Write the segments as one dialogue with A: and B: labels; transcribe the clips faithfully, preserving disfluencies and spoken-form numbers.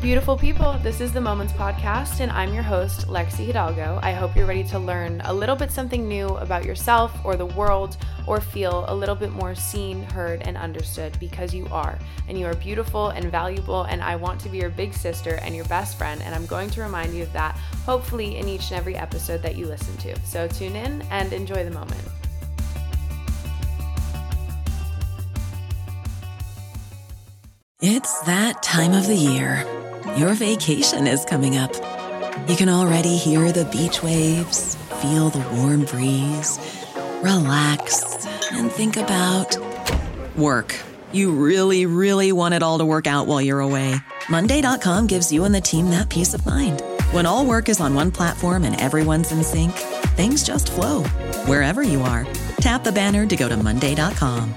A: Beautiful people, this is the Moments Podcast, and I'm your host, Lexi Hidalgo. I hope you're ready to learn a little bit something new about yourself or the world, or feel a little bit more seen, heard, and understood, because you are. And you are beautiful and valuable, and I want to be your big sister and your best friend, and I'm going to remind you of that, hopefully in each and every episode that you listen to. So tune in and enjoy the moment.
B: It's that time of the year. Your vacation is coming up. You can already hear the beach waves, feel the warm breeze, relax, and think about work. You really, really want it all to work out while you're away. Monday dot com gives you and the team that peace of mind. When all work is on one platform and everyone's in sync, things just flow. Wherever you are, tap the banner to go to Monday dot com.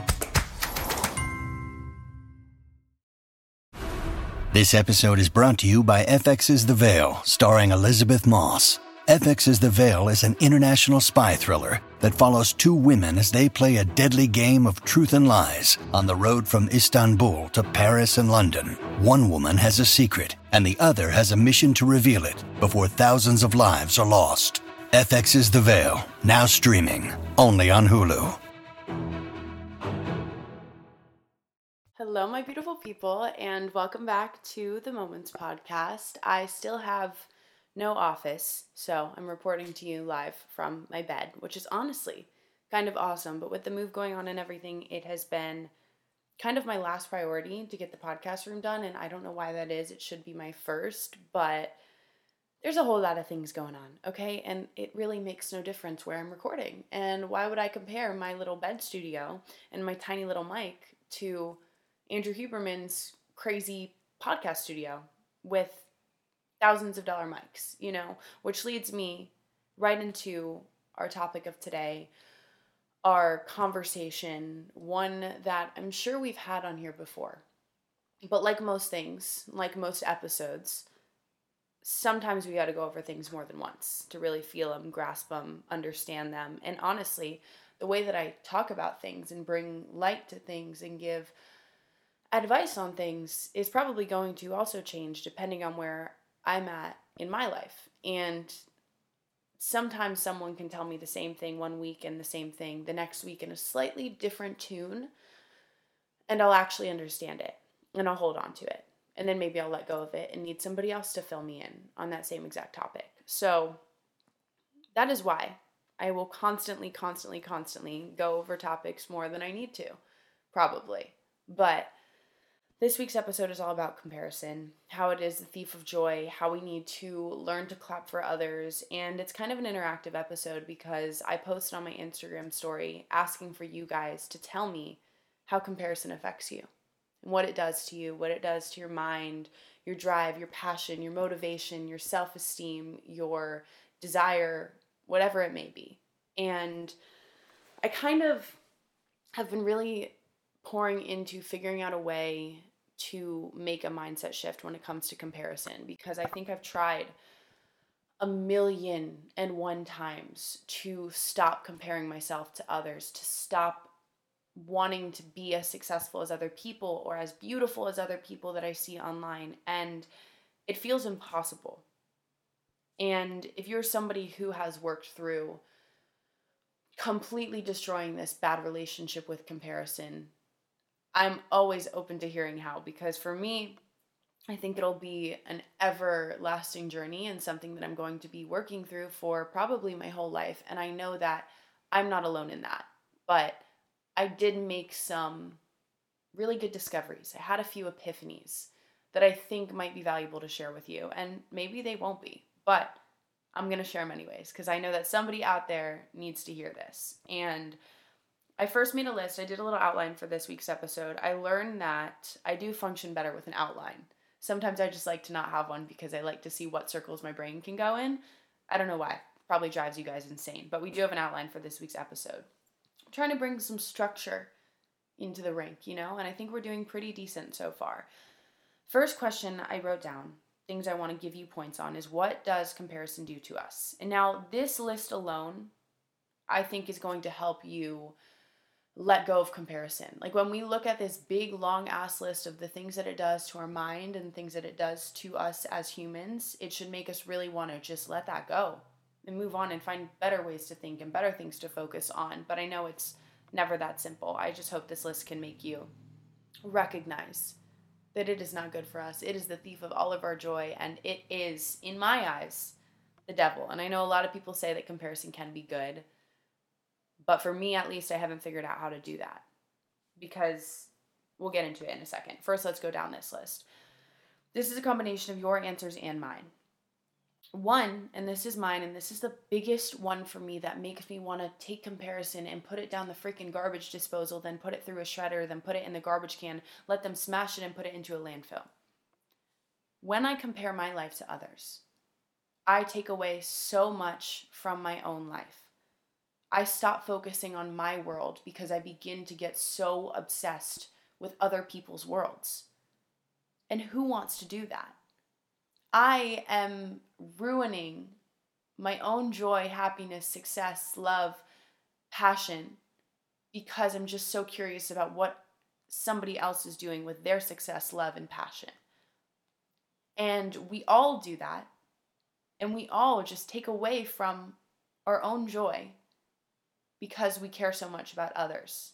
C: This episode is brought to you by F X's The Veil, starring Elizabeth Moss. F X's The Veil is an international spy thriller that follows two women as they play a deadly game of truth and lies on the road from Istanbul to Paris and London. One woman has a secret, and the other has a mission to reveal it before thousands of lives are lost. F X's The Veil, now streaming, only on Hulu.
A: Hello, my beautiful people, and welcome back to the Moments Podcast. I still have no office, so I'm reporting to you live from my bed, which is honestly kind of awesome. But with the move going on and everything, it has been kind of my last priority to get the podcast room done, and I don't know why that is. It should be my first, but there's a whole lot of things going on, okay? And it really makes no difference where I'm recording. And why would I compare my little bed studio and my tiny little mic to Andrew Huberman's crazy podcast studio with thousands of dollar mics, you know, which leads me right into our topic of today, our conversation, one that I'm sure we've had on here before. But like most things, like most episodes, sometimes we got to go over things more than once to really feel them, grasp them, understand them. And honestly, the way that I talk about things and bring light to things and give advice on things is probably going to also change depending on where I'm at in my life. And sometimes someone can tell me the same thing one week and the same thing the next week in a slightly different tune, and I'll actually understand it and I'll hold on to it. And then maybe I'll let go of it and need somebody else to fill me in on that same exact topic. So that is why I will constantly, constantly, constantly go over topics more than I need to, probably. But this week's episode is all about comparison, how it is the thief of joy, how we need to learn to clap for others, and it's kind of an interactive episode because I posted on my Instagram story asking for you guys to tell me how comparison affects you, and what it does to you, what it does to your mind, your drive, your passion, your motivation, your self-esteem, your desire, whatever it may be. And I kind of have been really pouring into figuring out a way to make a mindset shift when it comes to comparison, because I think I've tried a million and one times to stop comparing myself to others, to stop wanting to be as successful as other people or as beautiful as other people that I see online, and it feels impossible. And if you're somebody who has worked through completely destroying this bad relationship with comparison, I'm always open to hearing how, because for me, I think it'll be an everlasting journey and something that I'm going to be working through for probably my whole life. And I know that I'm not alone in that, but I did make some really good discoveries. I had a few epiphanies that I think might be valuable to share with you, and maybe they won't be, but I'm going to share them anyways, because I know that somebody out there needs to hear this. And I first made a list. I did a little outline for this week's episode. I learned that I do function better with an outline. Sometimes I just like to not have one because I like to see what circles my brain can go in. I don't know why. Probably drives you guys insane. But we do have an outline for this week's episode. I'm trying to bring some structure into the rink, you know, and I think we're doing pretty decent so far. First question I wrote down, things I want to give you points on, is what does comparison do to us? And now this list alone, I think, is going to help you let go of comparison. Like when we look at this big long ass list of the things that it does to our mind and things that it does to us as humans, it should make us really want to just let that go and move on and find better ways to think and better things to focus on. But I know it's never that simple. I just hope this list can make you recognize that it is not good for us. It is the thief of all of our joy, and it is, in my eyes, the devil. And I know a lot of people say that comparison can be good, but for me, at least, I haven't figured out how to do that, because we'll get into it in a second. First, let's go down this list. This is a combination of your answers and mine. One, and this is mine, and this is the biggest one for me that makes me want to take comparison and put it down the freaking garbage disposal, then put it through a shredder, then put it in the garbage can, let them smash it and put it into a landfill. When I compare my life to others, I take away so much from my own life. I stop focusing on my world because I begin to get so obsessed with other people's worlds. And who wants to do that? I am ruining my own joy, happiness, success, love, passion, because I'm just so curious about what somebody else is doing with their success, love, and passion. And we all do that. And we all just take away from our own joy because we care so much about others.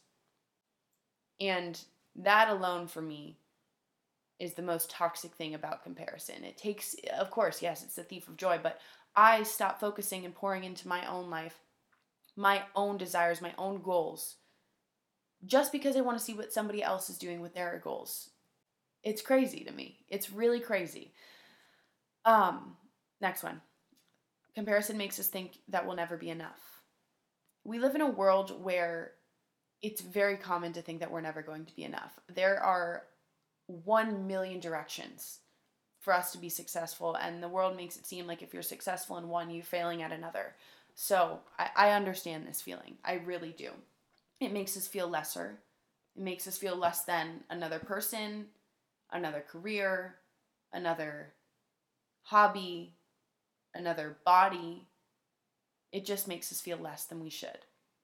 A: And that alone for me is the most toxic thing about comparison. It takes, of course, yes, it's the thief of joy, but I stop focusing and pouring into my own life, my own desires, my own goals, just because I want to see what somebody else is doing with their goals. It's crazy to me. It's really crazy. Um, next one. Comparison makes us think that we'll never be enough. We live in a world where it's very common to think that we're never going to be enough. There are one million directions for us to be successful, and the world makes it seem like if you're successful in one, you're failing at another. So I, I understand this feeling. I really do. It makes us feel lesser. It makes us feel less than another person, another career, another hobby, another body. It just makes us feel less than we should.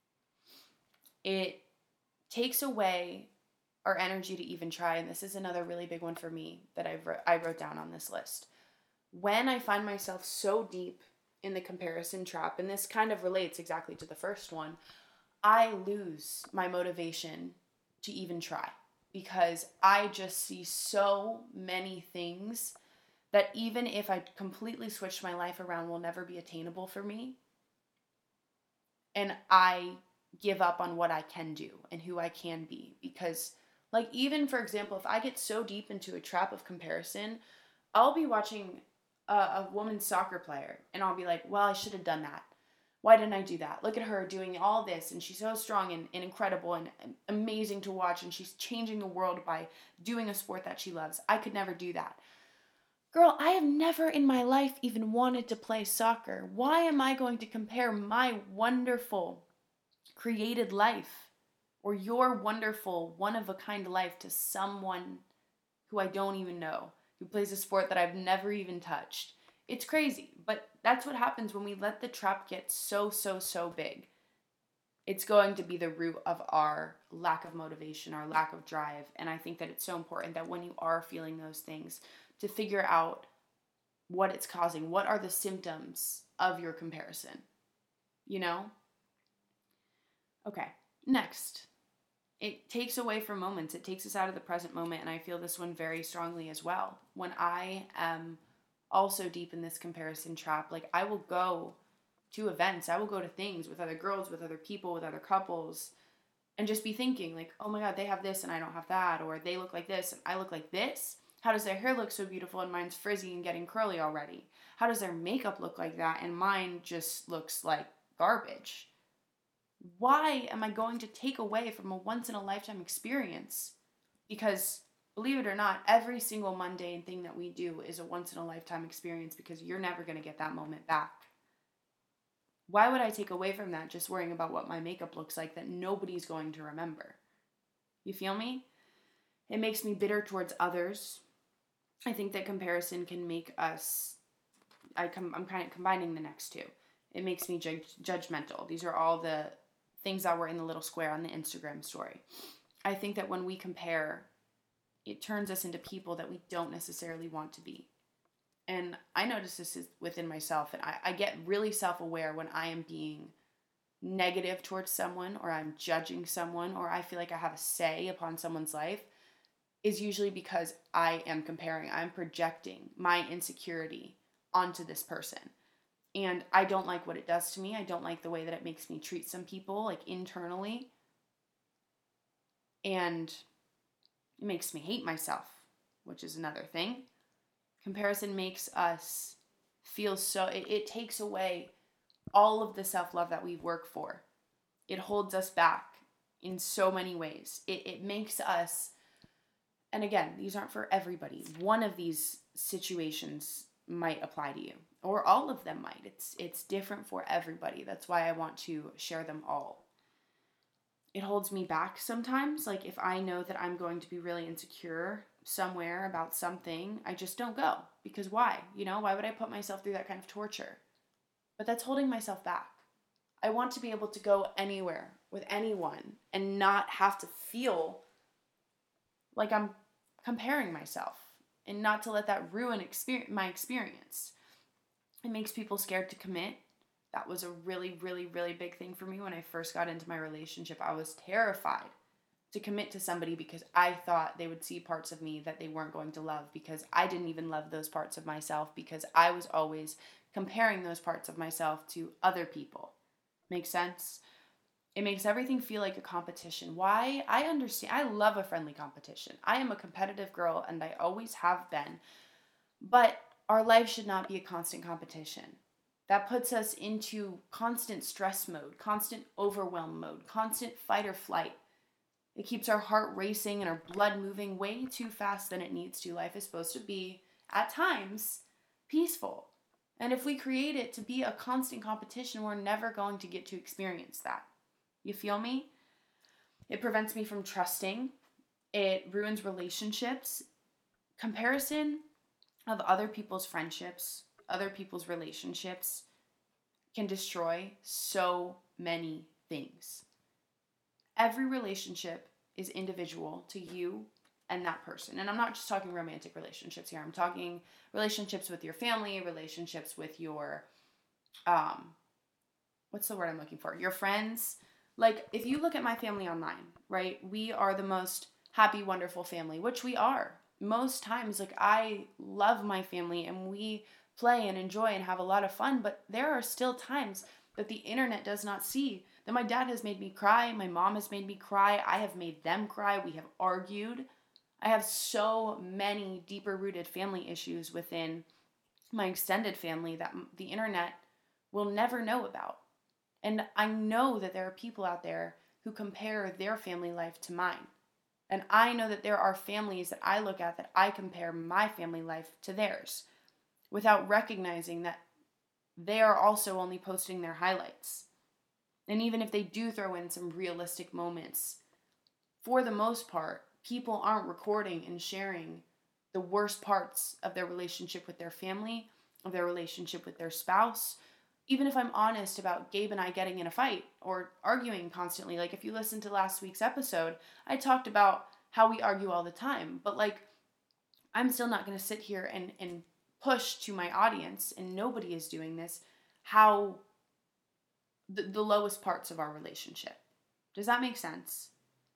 A: It takes away our energy to even try, and this is another really big one for me that I've wrote, I wrote down on this list. When I find myself so deep in the comparison trap, and this kind of relates exactly to the first one, I lose my motivation to even try, because I just see so many things that even if I completely switch my life around will never be attainable for me. And I give up on what I can do and who I can be. Because, like, even, for example, if I get so deep into a trap of comparison, I'll be watching a, a woman's soccer player, and I'll be like, well, I should have done that. Why didn't I do that? Look at her doing all this, and she's so strong and, and incredible and amazing to watch, and she's changing the world by doing a sport that she loves. I could never do that. Girl, I have never in my life even wanted to play soccer. Why am I going to compare my wonderful, created life or your wonderful, one-of-a-kind life to someone who I don't even know, who plays a sport that I've never even touched? It's crazy, but that's what happens when we let the trap get so, so, so big. It's going to be the root of our lack of motivation, our lack of drive, and I think that it's so important that when you are feeling those things, to figure out what it's causing. What are the symptoms of your comparison? You know? Okay, next. It takes away from moments. It takes us out of the present moment, and I feel this one very strongly as well. When I am also deep in this comparison trap, like, I will go to events, I will go to things with other girls, with other people, with other couples, and just be thinking, like, oh my God, they have this and I don't have that, or they look like this and I look like this. How does their hair look so beautiful and mine's frizzy and getting curly already? How does their makeup look like that and mine just looks like garbage? Why am I going to take away from a once-in-a-lifetime experience? Because, believe it or not, every single mundane thing that we do is a once-in-a-lifetime experience, because you're never going to get that moment back. Why would I take away from that just worrying about what my makeup looks like that nobody's going to remember? You feel me? It makes me bitter towards others. I think that comparison can make us, I com- I'm kind of combining the next two. It makes me judge- judgmental. These are all the things that were in the little square on the Instagram story. I think that when we compare, it turns us into people that we don't necessarily want to be. And I notice this is within myself, and I, I get really self-aware when I am being negative towards someone, or I'm judging someone, or I feel like I have a say upon someone's life, is usually because I am comparing. I'm projecting my insecurity onto this person. And I don't like what it does to me. I don't like the way that it makes me treat some people, like internally. And it makes me hate myself, which is another thing. Comparison makes us feel so, it, it takes away all of the self-love that we work for. It holds us back in so many ways. It, it makes us, and again, these aren't for everybody. One of these situations might apply to you, or all of them might. It's it's different for everybody. That's why I want to share them all. It holds me back sometimes. Like if I know that I'm going to be really insecure somewhere about something, I just don't go. Because why? You know, why would I put myself through that kind of torture? But that's holding myself back. I want to be able to go anywhere with anyone and not have to feel like I'm comparing myself, and not to let that ruin experience, my experience. It makes people scared to commit. That was a really, really, really big thing for me when I first got into my relationship. I was terrified to commit to somebody because I thought they would see parts of me that they weren't going to love, because I didn't even love those parts of myself, because I was always comparing those parts of myself to other people. Make sense? It makes everything feel like a competition. Why? I understand. I love a friendly competition. I am a competitive girl, and I always have been. But our life should not be a constant competition. That puts us into constant stress mode, constant overwhelm mode, constant fight or flight. It keeps our heart racing and our blood moving way too fast than it needs to. Life is supposed to be, at times, peaceful. And if we create it to be a constant competition, we're never going to get to experience that. You feel me? It prevents me from trusting. It ruins relationships. Comparison of other people's friendships, other people's relationships can destroy so many things. Every relationship is individual to you and that person. And I'm not just talking romantic relationships here. I'm talking relationships with your family, relationships with your, um, what's the word I'm looking for? Your friends. Like, if you look at my family online, right, we are the most happy, wonderful family, which we are. Most times, like, I love my family and we play and enjoy and have a lot of fun, but there are still times that the internet does not see that my dad has made me cry, my mom has made me cry, I have made them cry, we have argued. I have so many deeper rooted family issues within my extended family that the internet will never know about. And I know that there are people out there who compare their family life to mine. And I know that there are families that I look at that I compare my family life to theirs, without recognizing that they are also only posting their highlights. And even if they do throw in some realistic moments, for the most part, people aren't recording and sharing the worst parts of their relationship with their family, of their relationship with their spouse. Even if I'm honest about Gabe and I getting in a fight or arguing constantly, like if you listen to last week's episode, I talked about how we argue all the time, but like, I'm still not going to sit here and, and push to my audience, and nobody is doing this, how the, the lowest parts of our relationship. Does that make sense?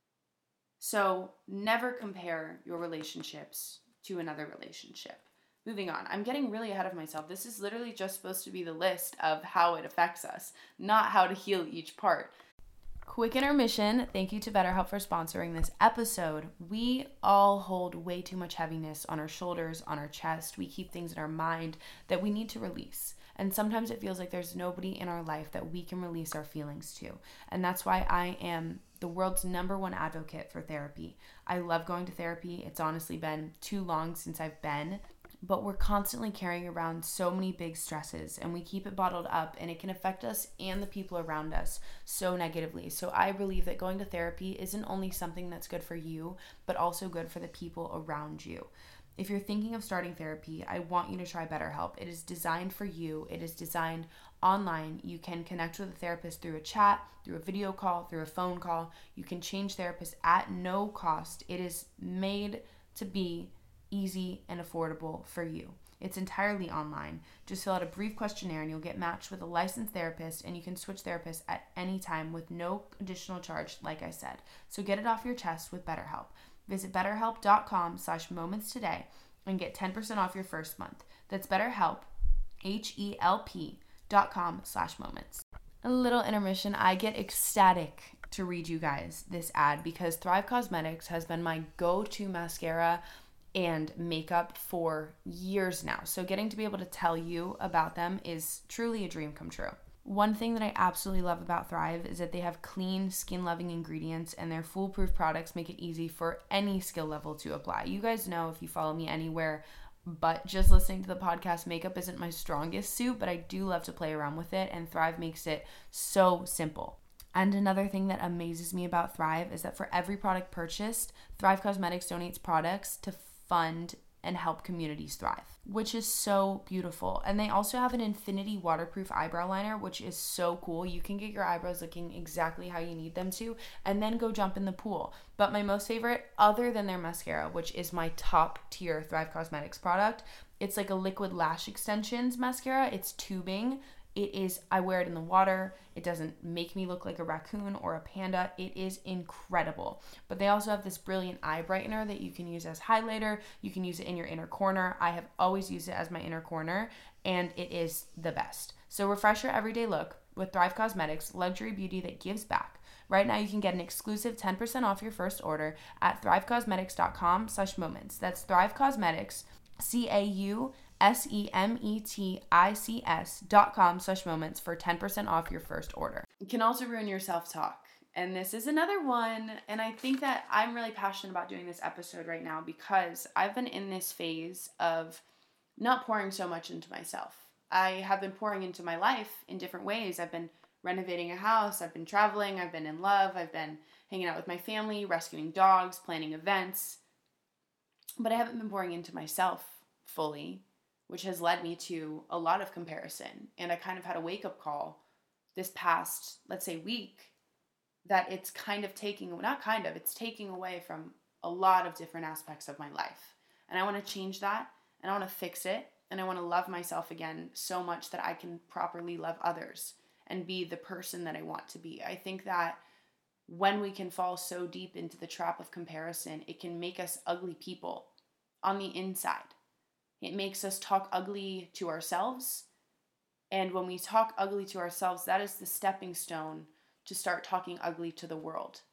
A: So never compare your relationships to another relationship. Moving on. I'm getting really ahead of myself. This is literally just supposed to be the list of how it affects us, not how to heal each part. Quick intermission. Thank you to BetterHelp for sponsoring this episode. We all hold way too much heaviness on our shoulders, on our chest. We keep things in our mind that we need to release. And sometimes it feels like there's nobody in our life that we can release our feelings to. And that's why I am the world's number one advocate for therapy. I love going to therapy. It's honestly been too long since I've been. But we're constantly carrying around so many big stresses, and we keep it bottled up, and it can affect us and the people around us so negatively. So I believe that going to therapy isn't only something that's good for you, but also good for the people around you. If you're thinking of starting therapy, I want you to try BetterHelp. It is designed for you. It is designed online. You can connect with a therapist through a chat, through a video call, through a phone call. You can change therapists at no cost. It is made to be easy and affordable for you. It's entirely online. Just fill out a brief questionnaire and you'll get matched with a licensed therapist, and you can switch therapists at any time with no additional charge, like I said. So get it off your chest with BetterHelp. Visit betterhelp.com slash moments today and get ten percent off your first month. That's BetterHelp, H-E-L-P dot com slash moments. A little intermission. I get ecstatic to read you guys this ad because Thrive Causemetics has been my go-to mascara and makeup for years now. So getting to be able to tell you about them is truly a dream come true. One thing that I absolutely love about Thrive is that they have clean, skin-loving ingredients, and their foolproof products make it easy for any skill level to apply. You guys know, if you follow me anywhere but just listening to the podcast, makeup isn't my strongest suit, but I do love to play around with it, and Thrive makes it so simple. And another thing that amazes me about Thrive is that for every product purchased, Thrive Causemetics donates products to fund and help communities thrive, which is so beautiful. And they also have an infinity waterproof eyebrow liner, which is so cool. You can get your eyebrows looking exactly how you need them to, and then go jump in the pool. But my most favorite, other than their mascara, which is my top tier Thrive Causemetics product, it's like a liquid lash extensions mascara. It's tubing. It is, I wear it in the water. It doesn't make me look like a raccoon or a panda. It is incredible. But they also have this brilliant eye brightener that you can use as highlighter. You can use it in your inner corner. I have always used it as my inner corner, and it is the best. So refresh your everyday look with Thrive Causemetics, luxury beauty that gives back. Right now you can get an exclusive ten percent off your first order at thrivecausemetics.com slash moments. That's Thrive Causemetics, C A U S E M E T I C S dot com slash moments for ten percent off your first order. You can also ruin your self-talk. And this is another one. And I think that I'm really passionate about doing this episode right now because I've been in this phase of not pouring so much into myself. I have been pouring into my life in different ways. I've been renovating a house. I've been traveling. I've been in love. I've been hanging out with my family, rescuing dogs, planning events. But I haven't been pouring into myself fully, which has led me to a lot of comparison. And I kind of had a wake-up call this past, let's say, week, that it's kind of taking, not kind of, it's taking away from a lot of different aspects of my life. And I want to change that, and I want to fix it, and I want to love myself again so much that I can properly love others and be the person that I want to be. I think that when we can fall so deep into the trap of comparison, it can make us ugly people on the inside. It makes us talk ugly to ourselves. And when we talk ugly to ourselves, that is the stepping stone to start talking ugly to the world.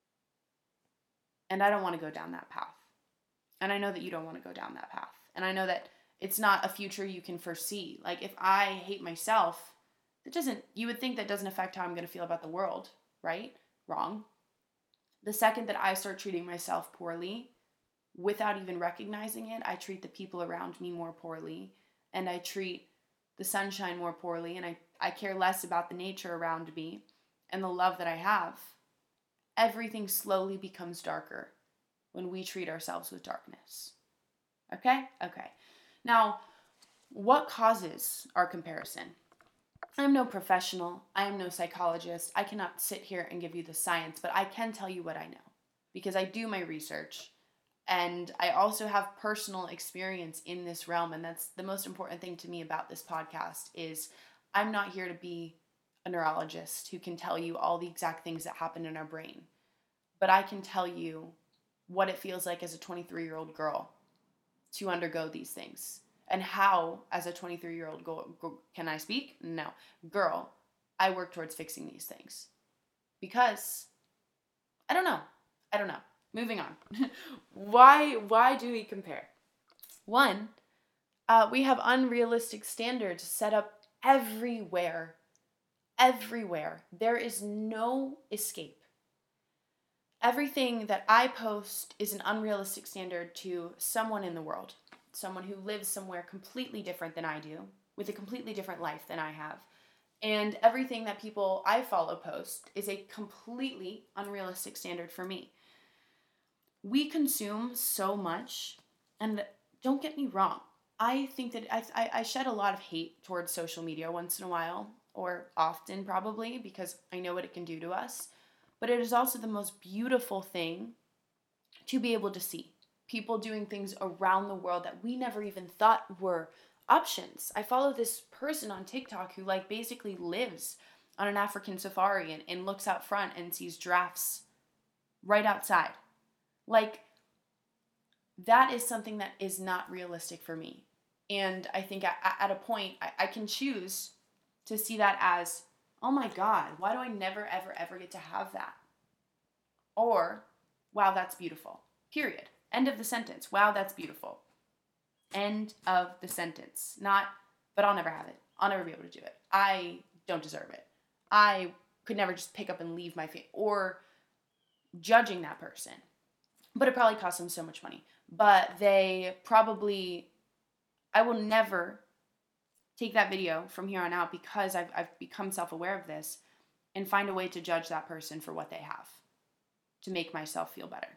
A: And I don't want to go down that path. And I know that you don't want to go down that path. And I know that it's not a future you can foresee. Like, if I hate myself, that doesn't, you would think that doesn't affect how I'm going to feel about the world, right? Wrong. The second that I start treating myself poorly, without even recognizing it, I treat the people around me more poorly, and I treat the sunshine more poorly, and I, I care less about the nature around me and the love that I have. Everything slowly becomes darker when we treat ourselves with darkness. Okay? Okay. Now, what causes our comparison? I'm no professional. I am no psychologist. I cannot sit here and give you the science, but I can tell you what I know because I do my research. And I also have personal experience in this realm. And that's the most important thing to me about this podcast is I'm not here to be a neurologist who can tell you all the exact things that happen in our brain. But I can tell you what it feels like as a twenty-three-year-old girl to undergo these things. And how, as a twenty-three-year-old girl, can I speak? No. Girl, I work towards fixing these things. Because, I don't know. I don't know. Moving on. why why do we compare? One, uh, we have unrealistic standards set up everywhere. Everywhere. There is no escape. Everything that I post is an unrealistic standard to someone in the world. Someone who lives somewhere completely different than I do, with a completely different life than I have. And everything that people I follow post is a completely unrealistic standard for me. We consume so much, and don't get me wrong. I think that I, I, I shed a lot of hate towards social media once in a while, or often probably, because I know what it can do to us. But it is also the most beautiful thing to be able to see. People doing things around the world that we never even thought were options. I follow this person on TikTok who like basically lives on an African safari and, and looks out front and sees giraffes right outside. Like, that is something that is not realistic for me. And I think at, at a point, I, I can choose to see that as, oh my God, why do I never, ever, ever get to have that? Or, wow, that's beautiful. Period. End of the sentence. Wow, that's beautiful. End of the sentence. Not, but I'll never have it. I'll never be able to do it. I don't deserve it. I could never just pick up and leave my family. Or judging that person. But it probably costs them so much money. But they probably, I will never take that video from here on out because I've, I've become self-aware of this and find a way to judge that person for what they have to make myself feel better.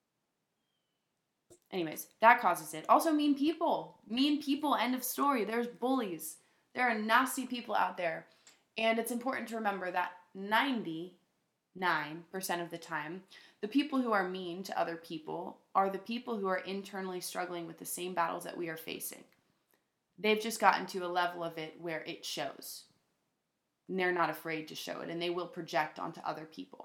A: Anyways, that causes it. Also, mean people. Mean people, end of story. There's bullies. There are nasty people out there. And it's important to remember that ninety-nine percent of the time, the people who are mean to other people are the people who are internally struggling with the same battles that we are facing. They've just gotten to a level of it where it shows. And they're not afraid to show it, and they will project onto other people.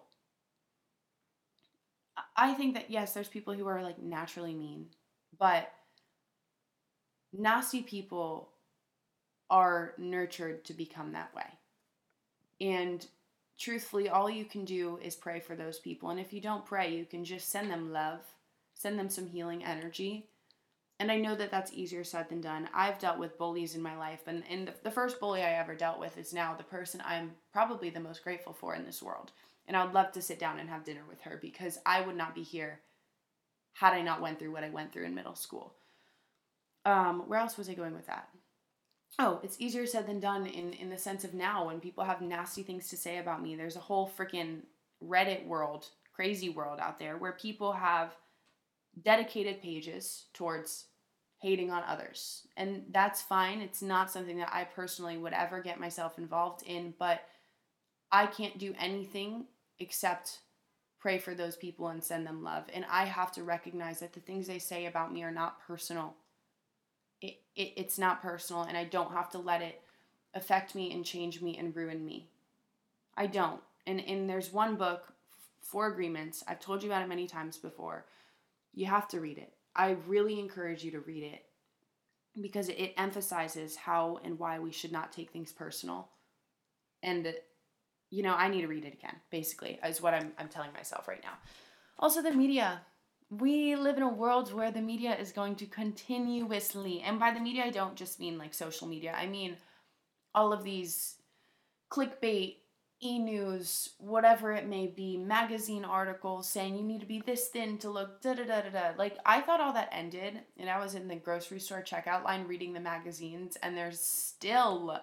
A: I think that, yes, there's people who are like naturally mean, but nasty people are nurtured to become that way. And truthfully, all you can do is pray for those people. And if you don't pray, you can just send them love, send them some healing energy. And I know that that's easier said than done. I've dealt with bullies in my life, and, and the, the first bully I ever dealt with is now the person I'm probably the most grateful for in this world. And I would love to sit down and have dinner with her because I would not be here had I not went through what I went through in middle school. Um, where else was I going with that? Oh, it's easier said than done in, in the sense of now when people have nasty things to say about me. There's a whole freaking Reddit world, crazy world out there where people have dedicated pages towards hating on others. And that's fine. It's not something that I personally would ever get myself involved in, but I can't do anything except pray for those people and send them love. And I have to recognize that the things they say about me are not personal. It, it it's not personal, and I don't have to let it affect me and change me and ruin me. I don't. And and there's one book, Four Agreements. I've told you about it many times before. You have to read it. I really encourage you to read it because it emphasizes how and why we should not take things personal. And you know, I need to read it again, basically, is what I'm I'm telling myself right now. Also, the media. We live in a world where the media is going to continuously, and by the media, I don't just mean like social media. I mean all of these clickbait, e-news, whatever it may be, magazine articles saying you need to be this thin to look da-da-da-da-da. Like, I thought all that ended, and I was in the grocery store checkout line reading the magazines, and there's still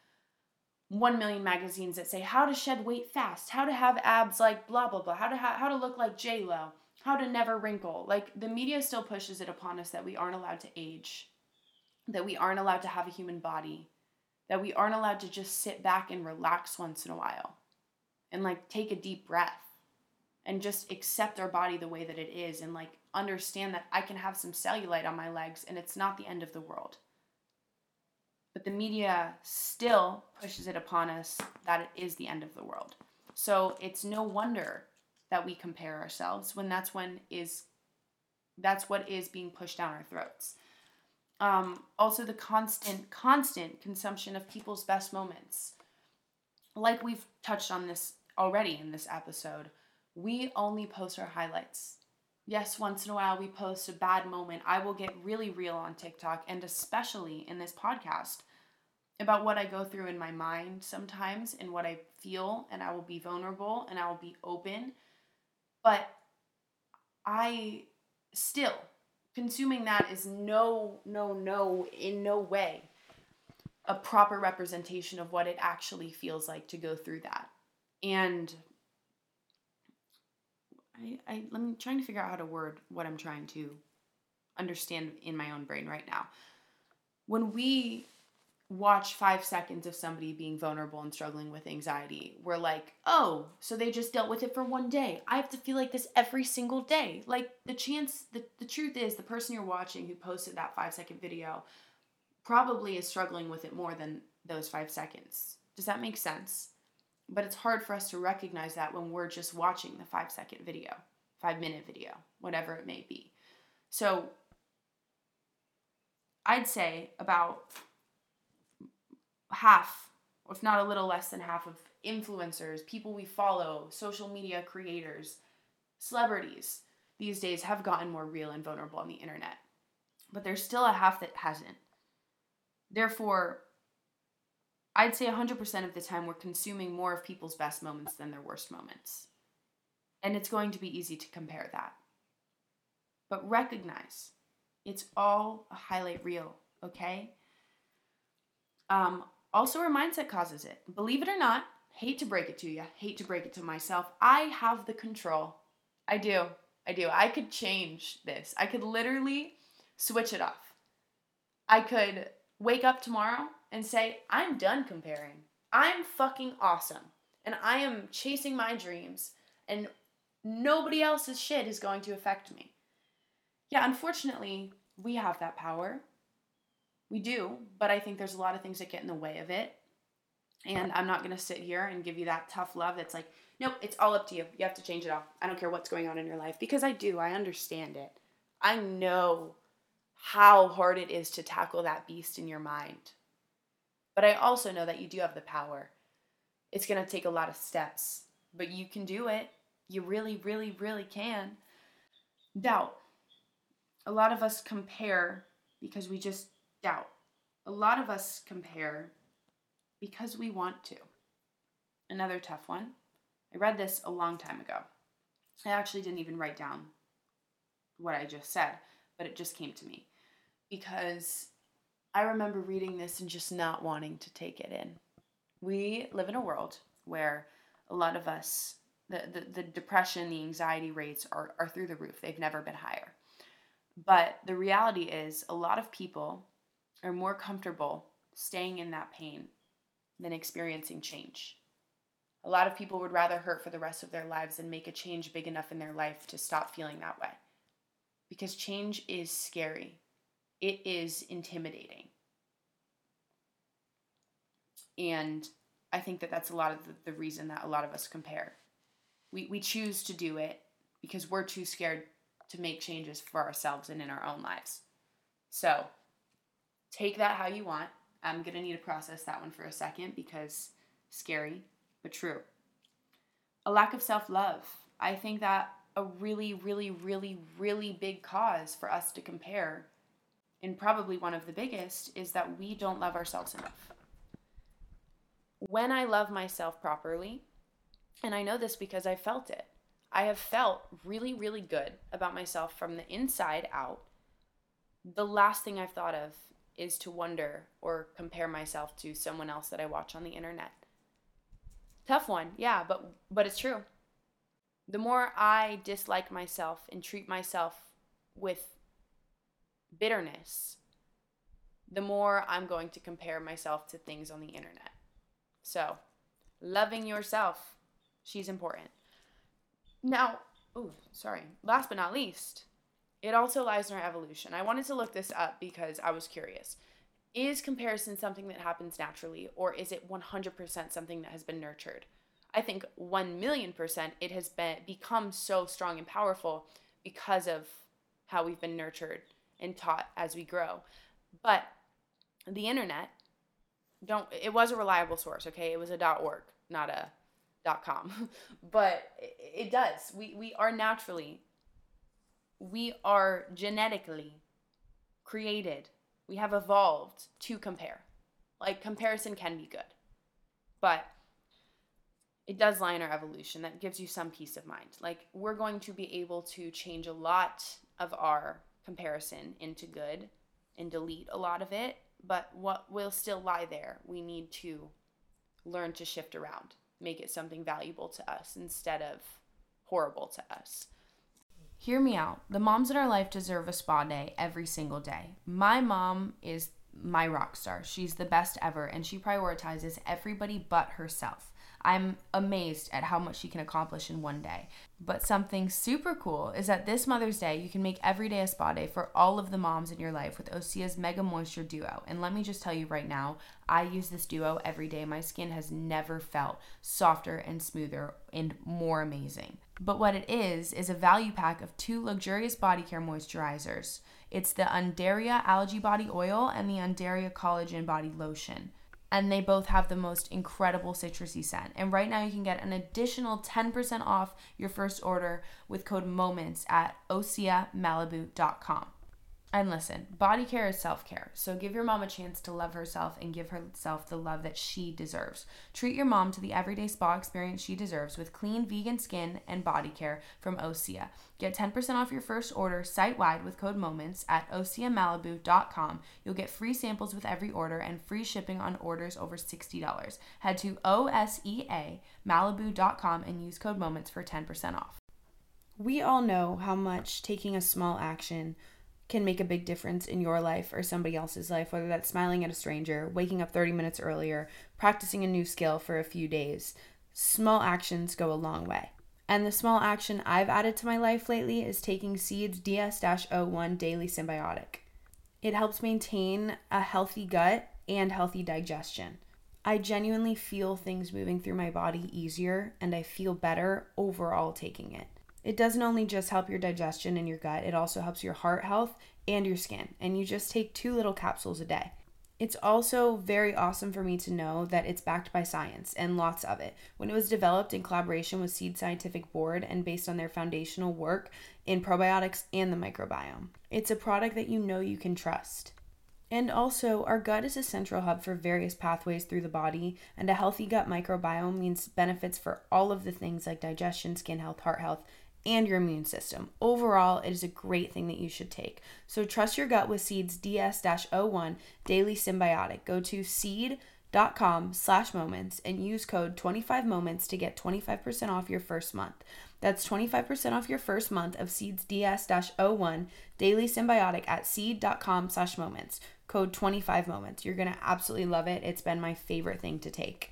A: one million magazines that say how to shed weight fast, how to have abs like blah, blah, blah, how to ha- how to look like J-Lo, how to never wrinkle. Like, the media still pushes it upon us that we aren't allowed to age, that we aren't allowed to have a human body, that we aren't allowed to just sit back and relax once in a while and, like, take a deep breath and just accept our body the way that it is and, like, understand that I can have some cellulite on my legs and it's not the end of the world. But the media still pushes it upon us that it is the end of the world. So it's no wonder that we compare ourselves when that's when is that's what is being pushed down our throats. Um, also, the constant, constant consumption of people's best moments. Like we've touched on this already in this episode, we only post our highlights. Yes, once in a while we post a bad moment. I will get really real on TikTok, and especially in this podcast, about what I go through in my mind sometimes and what I feel, and I will be vulnerable and I will be open. But I still, consuming that is no, no, no, in no way a proper representation of what it actually feels like to go through that. And I, I, I'm trying to figure out how to word what I'm trying to understand in my own brain right now. When we watch five seconds of somebody being vulnerable and struggling with anxiety, we're like, oh, so they just dealt with it for one day. I have to feel like this every single day. Like the chance, the, the truth is the person you're watching who posted that five second video probably is struggling with it more than those five seconds. Does that make sense? But it's hard for us to recognize that when we're just watching the five second video, five minute video, whatever it may be. So I'd say about half, if not a little less than half of influencers, people we follow, social media creators, celebrities these days have gotten more real and vulnerable on the internet. But there's still a half that hasn't. Therefore, I'd say one hundred percent of the time we're consuming more of people's best moments than their worst moments. And it's going to be easy to compare that. But recognize it's all a highlight reel, okay? Um, also, our mindset causes it. Believe it or not, hate to break it to you, hate to break it to myself, I have the control. I do. I do. I could change this. I could literally switch it off. I could wake up tomorrow and say, I'm done comparing. I'm fucking awesome. And I am chasing my dreams. And nobody else's shit is going to affect me. Yeah, unfortunately, we have that power. We do, but I think there's a lot of things that get in the way of it. And I'm not going to sit here and give you that tough love that's like, nope, it's all up to you. You have to change it all. I don't care what's going on in your life. Because I do. I understand it. I know how hard it is to tackle that beast in your mind. But I also know that you do have the power. It's going to take a lot of steps, but you can do it. You really, really, really can. Doubt. A lot of us compare because we just doubt. A lot of us compare because we want to. Another tough one. I read this a long time ago. I actually didn't even write down what I just said, but it just came to me. Because I remember reading this and just not wanting to take it in. We live in a world where a lot of us, the, the, the depression, the anxiety rates are, are through the roof. They've never been higher. But the reality is a lot of people are more comfortable staying in that pain than experiencing change. A lot of people would rather hurt for the rest of their lives than make a change big enough in their life to stop feeling that way. Because change is scary. It is intimidating. And I think that that's a lot of the, the reason that a lot of us compare. We we choose to do it because we're too scared to make changes for ourselves and in our own lives. So take that how you want. I'm going to need to process that one for a second because scary, but true. A lack of self-love. I think that a really, really, really, really big cause for us to compare, and probably one of the biggest, is that we don't love ourselves enough. When I love myself properly, and I know this because I felt it, I have felt really, really good about myself from the inside out. The last thing I've thought of is to wonder or compare myself to someone else that I watch on the internet. Tough one, yeah, but but it's true. The more I dislike myself and treat myself with bitterness, the more I'm going to compare myself to things on the internet. So, loving yourself, she's important. Now, ooh, sorry, last but not least, it also lies in our evolution. I wanted to look this up because I was curious. Is comparison something that happens naturally, or is it one hundred percent something that has been nurtured? I think one million percent it has been become so strong and powerful because of how we've been nurtured and taught as we grow. But the internet, don't it was a reliable source, okay? It was a .org, not a .com. But it, it does. We we are naturally, we are genetically created. We have evolved to compare. Like, comparison can be good. But it does lie in our evolution. That gives you some peace of mind. Like, we're going to be able to change a lot of our comparison into good and delete a lot of it. But what will still lie there, we need to learn to shift around. Make it something valuable to us instead of horrible to us. Hear me out. The moms in our life deserve a spa day every single day. My mom is my rock star. She's the best ever, and she prioritizes everybody but herself. I'm amazed at how much she can accomplish in one day. But something super cool is that this Mother's Day, you can make every day a spa day for all of the moms in your life with Osea's Mega Moisture Duo. And let me just tell you right now, I use this duo every day. My skin has never felt softer and smoother and more amazing. But what it is, is a value pack of two luxurious body care moisturizers. It's the Undaria Algae Body Oil and the Undaria Collagen Body Lotion. And they both have the most incredible citrusy scent. And right now you can get an additional ten percent off your first order with code MOMENTS at osea malibu dot com. And listen, body care is self-care. So give your mom a chance to love herself and give herself the love that she deserves. Treat your mom to the everyday spa experience she deserves with clean vegan skin and body care from Osea. Get ten percent off your first order site-wide with code MOMENTS at osea malibu dot com. You'll get free samples with every order and free shipping on orders over sixty dollars. Head to osea malibu dot com and use code MOMENTS for ten percent off. We all know how much taking a small action can make a big difference in your life or somebody else's life, whether that's smiling at a stranger, waking up thirty minutes earlier, practicing a new skill for a few days. Small actions go a long way. And the small action I've added to my life lately is taking Seed's D S zero one Daily Symbiotic. It helps maintain a healthy gut and healthy digestion. I genuinely feel things moving through my body easier, and I feel better overall taking it. It doesn't only just help your digestion and your gut, it also helps your heart health and your skin, and you just take two little capsules a day. It's also very awesome for me to know that it's backed by science, and lots of it. When it was developed in collaboration with Seed Scientific Board and based on their foundational work in probiotics and the microbiome. It's a product that you know you can trust. And also, our gut is a central hub for various pathways through the body, and a healthy gut microbiome means benefits for all of the things like digestion, skin health, heart health, and your immune system. Overall, it is a great thing that you should take. So trust your gut with Seed's D S zero one Daily Symbiotic. Go to seed.com slash moments and use code twenty-five moments to get twenty-five percent off your first month. That's twenty-five percent off your first month of Seed's D S zero one Daily Symbiotic at seed.com slash moments. Code twenty-five moments. You're going to absolutely love it. It's been my favorite thing to take.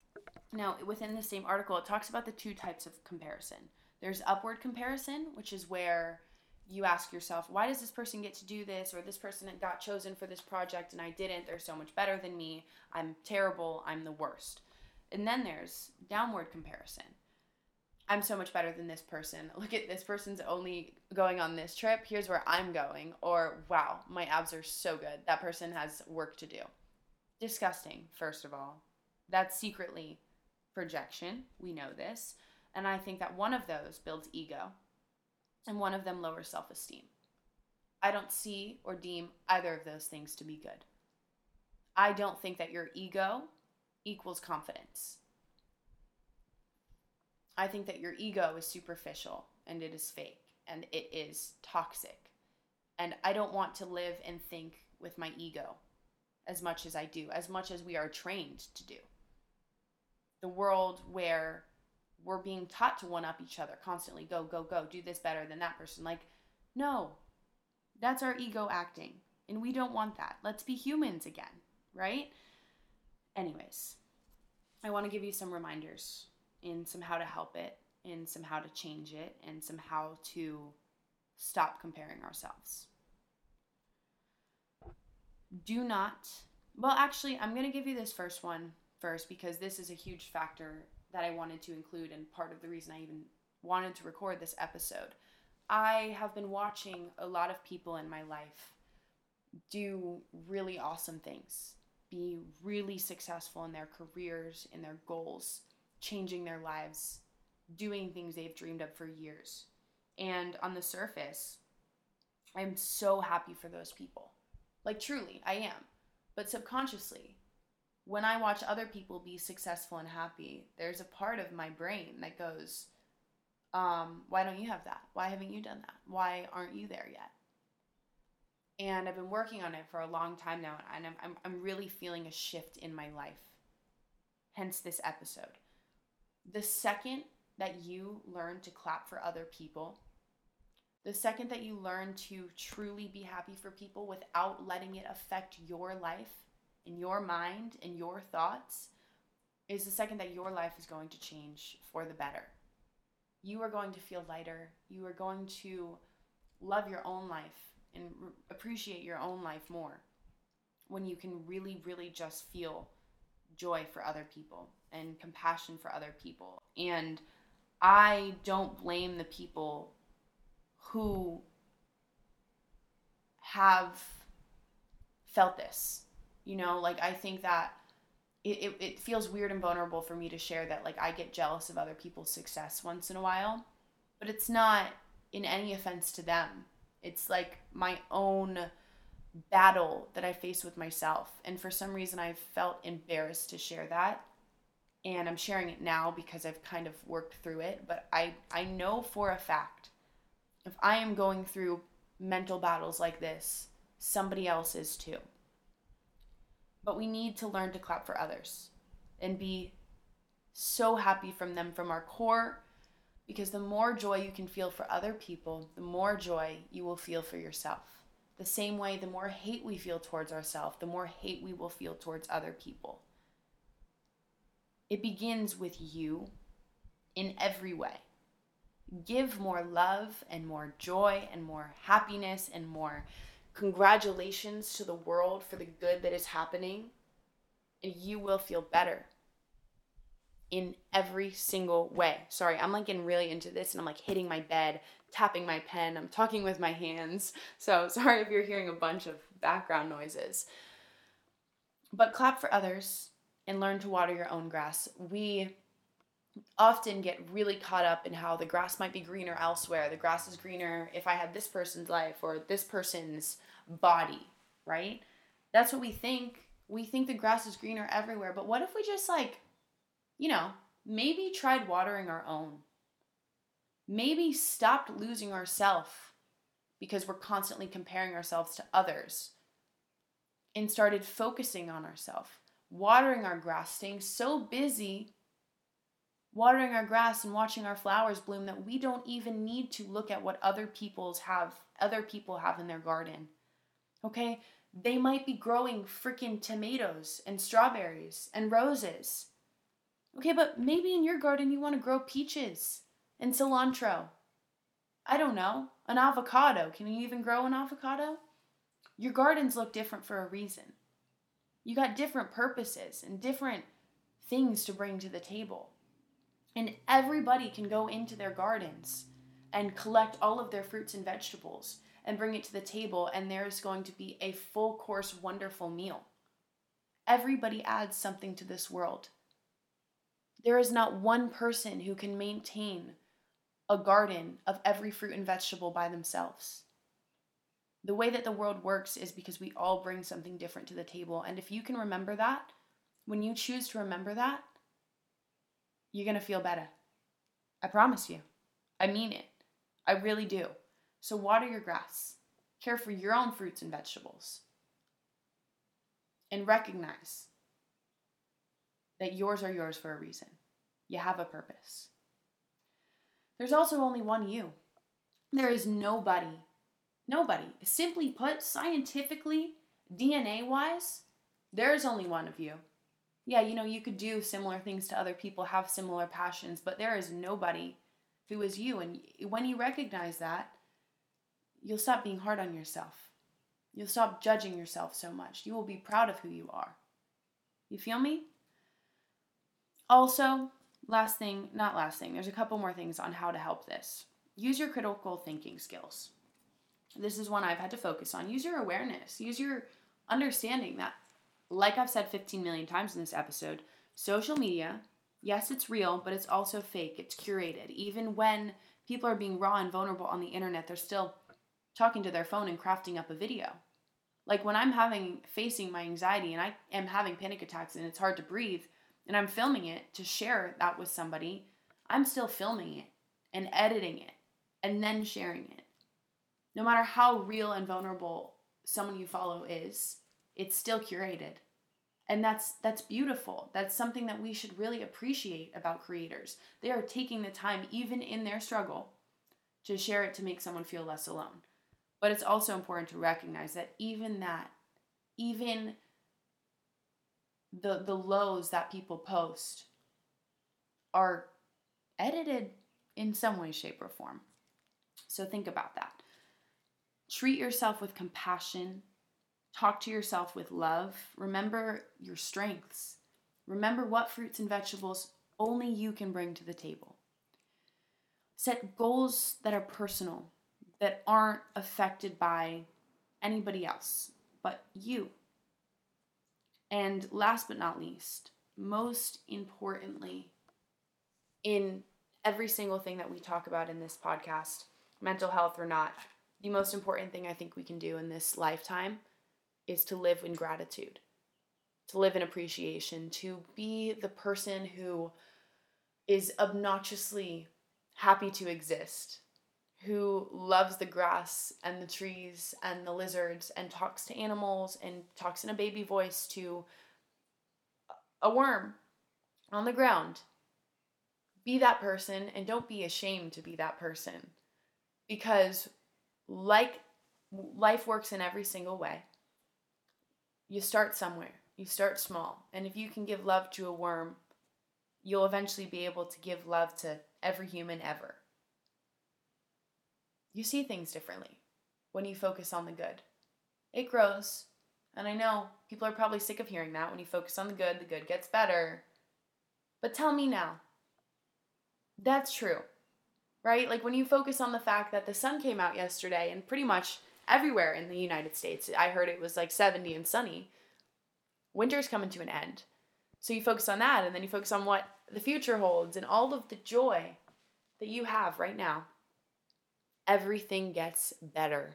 A: Now, within the same article, it talks about the two types of comparison. There's upward comparison, which is where you ask yourself, why does this person get to do this? Or this person got chosen for this project and I didn't. They're so much better than me. I'm terrible. I'm the worst. And then there's downward comparison. I'm so much better than this person. Look at this person's only going on this trip. Here's where I'm going. Or, wow, my abs are so good. That person has work to do. Disgusting, first of all. That's secretly projection. We know this. And I think that one of those builds ego and one of them lowers self-esteem. I don't see or deem either of those things to be good. I don't think that your ego equals confidence. I think that your ego is superficial and it is fake and it is toxic. And I don't want to live and think with my ego as much as I do, as much as we are trained to do. The world where we're being taught to one-up each other constantly. Go, go, go. Do this better than that person. Like, no. That's our ego acting. And we don't want that. Let's be humans again, right? Anyways, I want to give you some reminders in some how to help it, in some how to change it, and some how to stop comparing ourselves. Do not... Well, actually, I'm going to give you this first one first because this is a huge factor that I wanted to include and part of the reason I even wanted to record this episode. I have been watching a lot of people in my life do really awesome things, be really successful in their careers, in their goals, changing their lives, doing things they've dreamed of for years. And on the surface, I'm so happy for those people. Like, truly, I am. But subconsciously, when I watch other people be successful and happy, there's a part of my brain that goes, um, why don't you have that? Why haven't you done that? Why aren't you there yet? And I've been working on it for a long time now, and I'm, I'm, I'm really feeling a shift in my life. Hence this episode. The second that you learn to clap for other people, The second that you learn to truly be happy for people without letting it affect your life and your mind and your thoughts is the second that your life is going to change for the better. You are going to feel lighter. You are going to love your own life and re- appreciate your own life more when you can really, really just feel joy for other people and compassion for other people. And I don't blame the people who have felt this. You know, like I think that it, it, it feels weird and vulnerable for me to share that like I get jealous of other people's success once in a while, but it's not in any offense to them. It's like my own battle that I face with myself. And for some reason I felt embarrassed to share that. And I'm sharing it now because I've kind of worked through it. But I, I know for a fact, if I am going through mental battles like this, somebody else is too. But we need to learn to clap for others and be so happy from them from our core, because the more joy you can feel for other people, the more joy you will feel for yourself. The same way, the more hate we feel towards ourselves, the more hate we will feel towards other people. It begins with you in every way. Give more love and more joy and more happiness and more congratulations to the world for the good that is happening, and you will feel better in every single way. Sorry, I'm like getting really into this and I'm like hitting my bed, tapping my pen, I'm talking with my hands. So sorry if you're hearing a bunch of background noises. But clap for others and learn to water your own grass. We often get really caught up in how the grass might be greener elsewhere. The grass is greener if I had this person's life or this person's body, right? That's what we think. We think the grass is greener everywhere. But what if we just like, you know, maybe tried watering our own? Maybe stopped losing ourselves because we're constantly comparing ourselves to others and started focusing on ourselves, watering our grass, staying so busy watering our grass and watching our flowers bloom that we don't even need to look at what other people's have, other people have in their garden. Okay? They might be growing freaking tomatoes and strawberries and roses. Okay, but maybe in your garden you want to grow peaches and cilantro. I don't know, an avocado. Can you even grow an avocado? Your gardens look different for a reason. You got different purposes and different things to bring to the table. And everybody can go into their gardens and collect all of their fruits and vegetables and bring it to the table, and there's going to be a full course, wonderful meal. Everybody adds something to this world. There is not one person who can maintain a garden of every fruit and vegetable by themselves. The way that the world works is because we all bring something different to the table. And if you can remember that, when you choose to remember that, you're going to feel better. I promise you. I mean it. I really do. So water your grass. Care for your own fruits and vegetables. And recognize that yours are yours for a reason. You have a purpose. There's also only one you. There is nobody, nobody. Simply put, scientifically, D N A-wise, there is only one of you. Yeah, you know, you could do similar things to other people, have similar passions, but there is nobody who is you. And when you recognize that, you'll stop being hard on yourself. You'll stop judging yourself so much. You will be proud of who you are. You feel me? Also, last thing, not last thing, there's a couple more things on how to help this. Use your critical thinking skills. This is one I've had to focus on. Use your awareness. Use your understanding that, like I've said fifteen million times in this episode, social media, yes, it's real, but it's also fake. It's curated. Even when people are being raw and vulnerable on the internet, they're still talking to their phone and crafting up a video. Like when I'm having, facing my anxiety and I am having panic attacks and it's hard to breathe and I'm filming it to share that with somebody, I'm still filming it and editing it and then sharing it. No matter how real and vulnerable someone you follow is, it's still curated. And that's that's beautiful. That's something that we should really appreciate about creators. They are taking the time, even in their struggle, to share it to make someone feel less alone. But it's also important to recognize that even that, even the the lows that people post are edited in some way, shape, or form. So think about that. Treat yourself with compassion. Talk to yourself with love. Remember your strengths. Remember what fruits and vegetables only you can bring to the table. Set goals that are personal, that aren't affected by anybody else but you. And last but not least, most importantly, in every single thing that we talk about in this podcast, mental health or not, the most important thing I think we can do in this lifetime is to live in gratitude, to live in appreciation, to be the person who is obnoxiously happy to exist, who loves the grass and the trees and the lizards and talks to animals and talks in a baby voice to a worm on the ground. Be that person, and don't be ashamed to be that person, because like life works in every single way. You start somewhere. You start small. And if you can give love to a worm, you'll eventually be able to give love to every human ever. You see things differently when you focus on the good. It grows. And I know people are probably sick of hearing that. When you focus on the good, the good gets better. But tell me now, that's true, right? Like when you focus on the fact that the sun came out yesterday and pretty much everywhere in the United States, I heard it was like seventy and sunny. Winter's coming to an end. So you focus on that, and then you focus on what the future holds and all of the joy that you have right now. Everything gets better.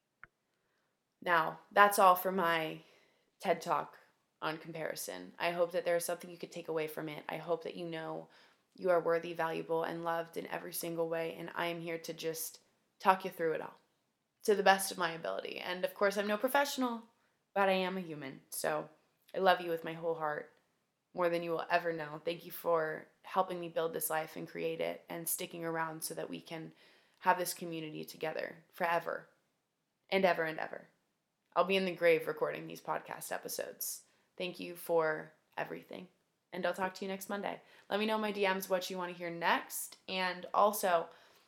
A: Now, that's all for my TED Talk on comparison. I hope that there's something you could take away from it. I hope that you know you are worthy, valuable, and loved in every single way, and I am here to just talk you through it all to the best of my ability. And of course, I'm no professional, but I am a human. So I love you with my whole heart, more than you will ever know. Thank you for helping me build this life and create it, and sticking around so that we can have this community together forever and ever and ever. I'll be in the grave recording these podcast episodes. Thank you for everything. And I'll talk to you next Monday. Let me know in my D Ms what you want to hear next. And also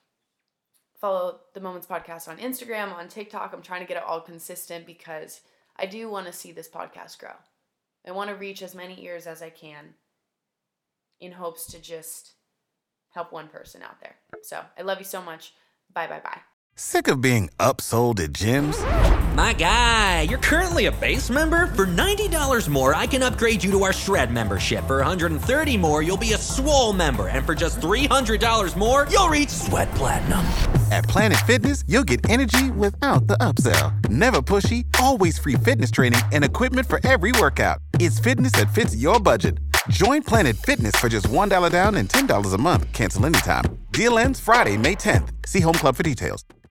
A: follow the Moments Podcast on Instagram, on TikTok. I'm trying to get it all consistent because I do want to see this podcast grow. I want to reach as many ears as I can in hopes to just help one person out there. So I love you so much. Bye, bye, bye.
D: Sick of being upsold at gyms?
E: My guy, you're currently a base member? For ninety dollars more, I can upgrade you to our Shred membership. For one hundred thirty dollars more, you'll be a Swole member. And for just three hundred dollars more, you'll reach Sweat Platinum.
D: At Planet Fitness, you'll get energy without the upsell. Never pushy, always free fitness training and equipment for every workout. It's fitness that fits your budget. Join Planet Fitness for just one dollar down and ten dollars a month. Cancel anytime. Deal ends Friday, May tenth. See Home Club for details.